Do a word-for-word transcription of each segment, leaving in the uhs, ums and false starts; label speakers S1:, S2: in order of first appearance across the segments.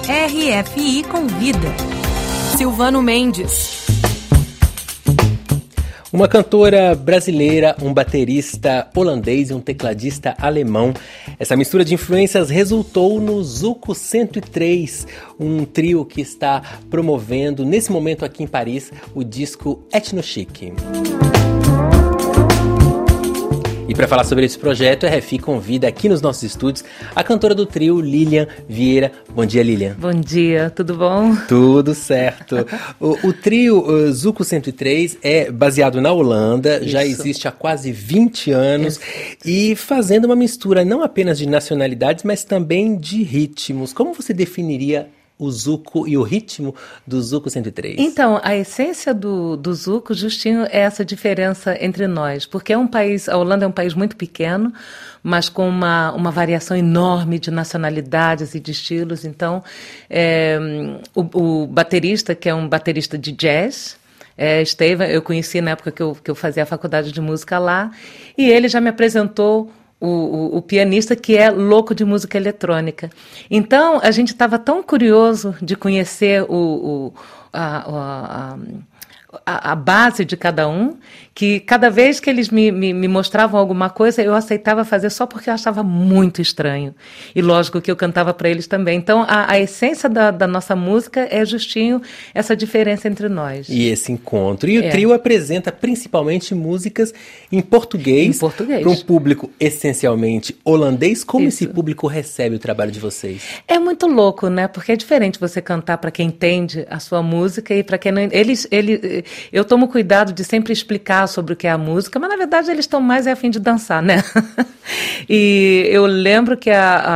S1: R F I Convida. Silvano Mendes.
S2: Uma cantora brasileira, um baterista holandês e um tecladista alemão. Essa mistura de influências resultou no Zuko cento e três, um trio que está promovendo, nesse momento aqui em Paris, o disco Ethno Chic. E para falar sobre esse projeto, a R F I convida aqui nos nossos estúdios a cantora do trio, Lilian Vieira. Bom dia, Lilian.
S3: Bom dia, tudo bom?
S2: Tudo certo. O, o trio uh, Zuko cento e três é baseado na Holanda, Isso. já existe há quase vinte anos Isso. e fazendo uma mistura não apenas de nacionalidades, mas também de ritmos. Como você definiria o Zuko e o ritmo do Zuko cento e três?
S3: Então, a essência do, do Zuko, justinho, é essa diferença entre nós, porque é um país, a Holanda é um país muito pequeno, mas com uma, uma variação enorme de nacionalidades e de estilos. Então, é, o, o baterista, que é um baterista de jazz, é, Estevam, eu conheci na época que eu, que eu fazia a faculdade de música lá, e ele já me apresentou O, o, o pianista que é louco de música eletrônica. Então, a gente estava tão curioso de conhecer o, o, a, a, a, a base de cada um, que cada vez que eles me, me, me mostravam alguma coisa, eu aceitava fazer só porque eu achava muito estranho. E lógico que eu cantava para eles também. Então, a, a essência da, da nossa música é justinho essa diferença entre nós.
S2: E esse encontro. E o é. trio apresenta principalmente músicas em português,
S3: em português.
S2: para um público essencialmente holandês. Como Isso. esse público recebe o trabalho de vocês?
S3: É muito louco, né? Porque é diferente você cantar para quem entende a sua música e para quem não... Eles, ele, eu tomo cuidado de sempre explicar sobre o que é a música, mas na verdade eles estão mais a fim de dançar, né? E eu lembro que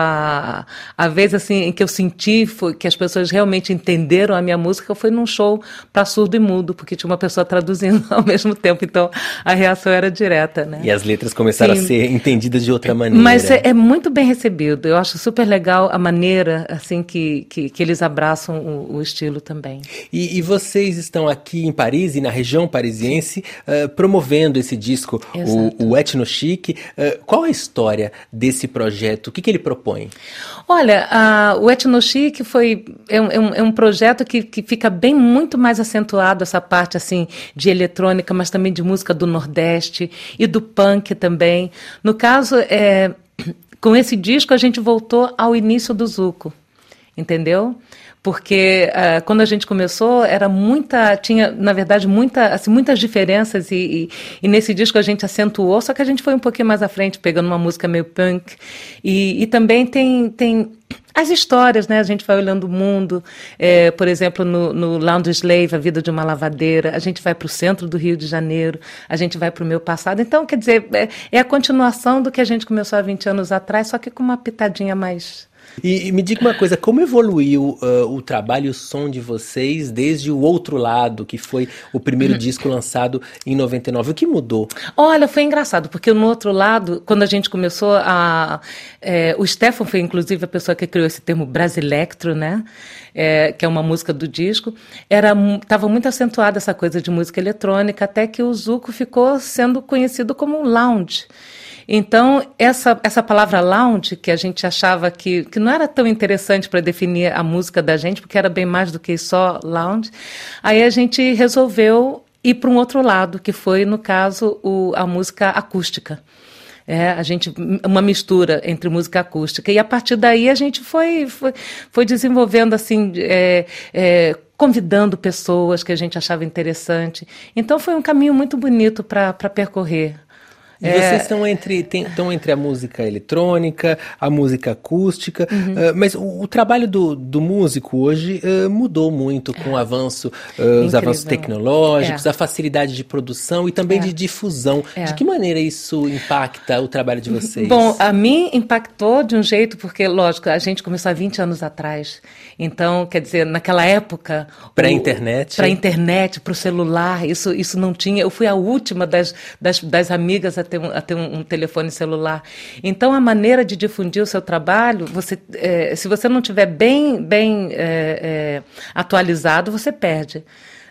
S3: a, a, a vez assim, em que eu senti foi, que as pessoas realmente entenderam a minha música foi num show para surdo e mudo, porque tinha uma pessoa traduzindo ao mesmo tempo, então a reação era direta, né?
S2: E as letras começaram Sim. a ser entendidas de outra maneira.
S3: Mas é, é muito bem recebido, eu acho super legal a maneira assim, que, que, que eles abraçam o, o estilo também.
S2: E, e vocês estão aqui em Paris e na região parisiense uh, promovendo esse disco, o, o Ethno Chic. Uh, qual é a história desse projeto? O que, que ele propõe?
S3: Olha, uh, o Ethno Chic foi, é, um, é um projeto que, que fica bem muito mais acentuado essa parte assim, de eletrônica, mas também de música do Nordeste e do punk também. No caso, é, com esse disco a gente voltou ao início do Zuko, entendeu? Porque uh, quando a gente começou, era muita, tinha, na verdade, muita, assim, muitas diferenças e, e, e nesse disco a gente acentuou, só que a gente foi um pouquinho mais à frente, pegando uma música meio punk. E, e também tem, tem as histórias, né? A gente vai olhando o mundo, é, por exemplo, no, no Lounge Slave, A Vida de uma Lavadeira, a gente vai para o centro do Rio de Janeiro, a gente vai para o meu passado. Então, quer dizer, é, é a continuação do que a gente começou há vinte anos atrás, só que com uma pitadinha mais...
S2: E, e me diga uma coisa, como evoluiu uh, o trabalho e o som de vocês desde o Outro Lado, que foi o primeiro disco lançado em noventa e nove? O que mudou?
S3: Olha, foi engraçado, porque no Outro Lado, quando a gente começou a... É, o Stefan foi, inclusive, a pessoa que criou esse termo Brasilectro, né? É, que é uma música do disco. Estava muito acentuada essa coisa de música eletrônica, até que o Zuko ficou sendo conhecido como um lounge. Então, essa, essa palavra lounge, que a gente achava que, que não era tão interessante para definir a música da gente, porque era bem mais do que só lounge, aí a gente resolveu ir para um outro lado, que foi, no caso, o, a música acústica. É, a gente, uma mistura entre música acústica. E a partir daí a gente foi, foi, foi desenvolvendo, assim, é, é, convidando pessoas que a gente achava interessante. Então, foi um caminho muito bonito para percorrer.
S2: E é... vocês estão entre, tem, estão entre a música eletrônica, a música acústica, uhum. uh, mas o, o trabalho do, do músico hoje uh, mudou muito com o avanço, uh, os avanços tecnológicos, é. a facilidade de produção e também é. de difusão. É. De que maneira isso impacta o trabalho de vocês?
S3: Bom, a mim impactou de um jeito, porque, lógico, a gente começou há vinte anos atrás. Então, quer dizer, naquela época...
S2: Para a internet?
S3: Para a internet, para o celular, isso, isso não tinha... Eu fui a última das, das, das amigas a ter, um, a ter um, um telefone celular. Então, a maneira de difundir o seu trabalho, você, é, se você não estiver bem, bem é, é, atualizado, você perde.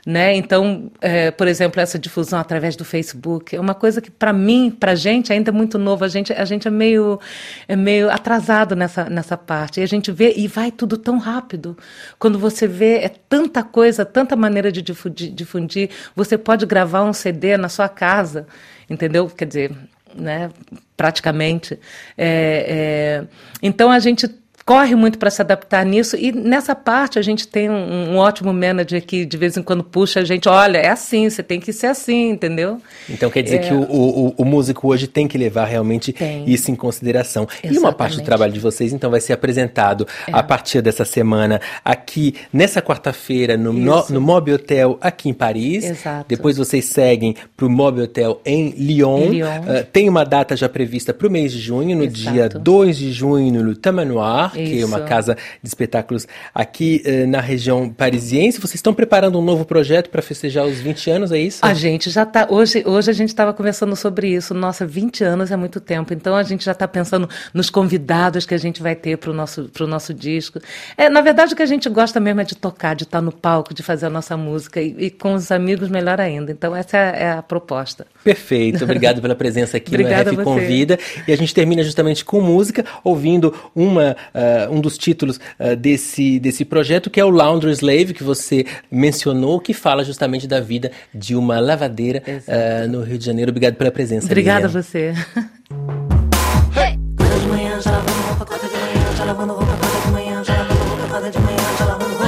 S3: né? Então, é, por exemplo, essa difusão através do Facebook é uma coisa que, para mim, para a gente, ainda é muito novo. A gente, a gente é meio, é meio atrasado nessa, nessa parte. E a gente vê, e vai tudo tão rápido. Quando você vê, é tanta coisa, tanta maneira de difundir, difundir. Você pode gravar um C D na sua casa, entendeu? Quer dizer, né? Praticamente. É, é, então, a gente corre muito para se adaptar nisso, e nessa parte a gente tem um, um ótimo manager que de vez em quando puxa a gente, olha, é assim, você tem que ser assim, entendeu?
S2: Então quer dizer é... que o, o, o músico hoje tem que levar realmente tem. isso em consideração. Exatamente. E uma parte do trabalho de vocês, então, vai ser apresentado é. a partir dessa semana aqui, nessa quarta-feira, no, no, no Mob Hotel, aqui em Paris.
S3: Exato.
S2: Depois vocês seguem para o Mob Hotel em Lyon. Lyon. Uh, tem uma data já prevista para o mês de junho, no Exato. dia dois de junho, no Le Tamanoir, que é uma casa de espetáculos aqui eh, na região parisiense. Vocês estão preparando um novo projeto para festejar os vinte anos, é isso?
S3: A gente já está... Hoje, hoje a gente estava conversando sobre isso. Nossa, vinte anos é muito tempo. Então a gente já está pensando nos convidados que a gente vai ter para o nosso, pro nosso disco. É, na verdade, o que a gente gosta mesmo é de tocar, de estar no palco, de fazer a nossa música. E, e com os amigos, melhor ainda. Então essa é, é a proposta.
S2: Perfeito. Obrigado pela presença aqui no R F Convida. E a gente termina justamente com música, ouvindo uma... Uh, um dos títulos uh, desse, desse projeto, que é o Laundry Slave, que você mencionou, que fala justamente da vida de uma lavadeira uh, no Rio de Janeiro. Obrigado pela presença.
S3: Obrigada a você.
S4: Hey! Acorda de manhã, já lavando roupa, acorda de manhã, já lavando roupa, acorda de manhã, já lavando roupa, acorda de manhã, já lavando roupa.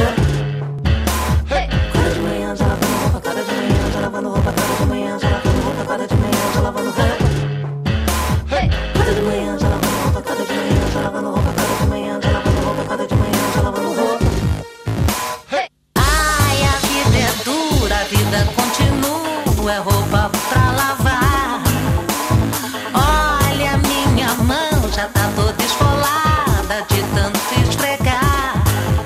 S4: Hey! Acorda de manhã, já lavando roupa, acorda de manhã, já lavando roupa, acorda de manhã, já lavando roupa, acorda de manhã, já lavando roupa. Hey! Acorda de manhã, já lavando roupa, acorda de manhã, já lavando roupa, acorda de manhã, já lavando roupa, acorda de manhã, já lavando roupa. Hey! Ai, a vida é dura, a vida continua, é roupa pra lavar. Olha, minha mão já tá toda esfolada de tanto esfregar.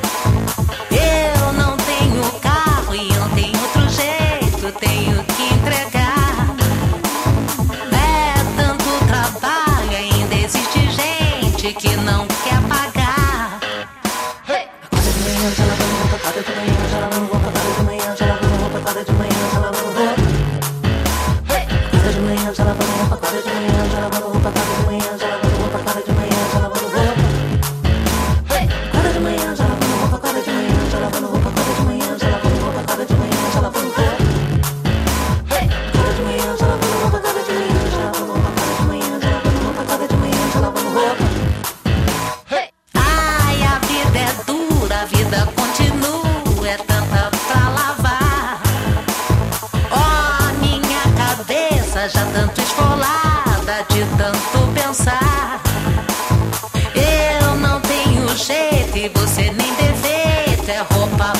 S4: Eu não tenho carro e não tenho outro jeito, tenho que entregar. É tanto trabalho, ainda existe gente que não quer pagar. Hey! Acorda de manhã, já lavando roupa, acorda de manhã, já lavando roupa, acorda de manhã, já lavando roupa, acorda de manhã, já lavando roupa. Hey! Acorda de manhã, já lavando roupa, acorda de manhã, já lavando roupa, acorda de manhã, já lavando roupa, acorda de manhã, já lavando roupa. Hey! Acorda de manhã, já lavando roupa, acorda de manhã, já lavando roupa, acorda de manhã, já lavando roupa, acorda de manhã, já lavando roupa. Hey! Acorda de manhã, já lavando roupa, acorda de manhã, já lavando roupa, acorda de manhã, já lavando roupa, acorda de manhã, já lavando roupa. Hey! Ai, a vida é dura, a vida continua, é tanta pra lavar. Oh, minha cabeça já tanto esfolada de tanto pensar. Eu não tenho jeito e você nem dever ter roupa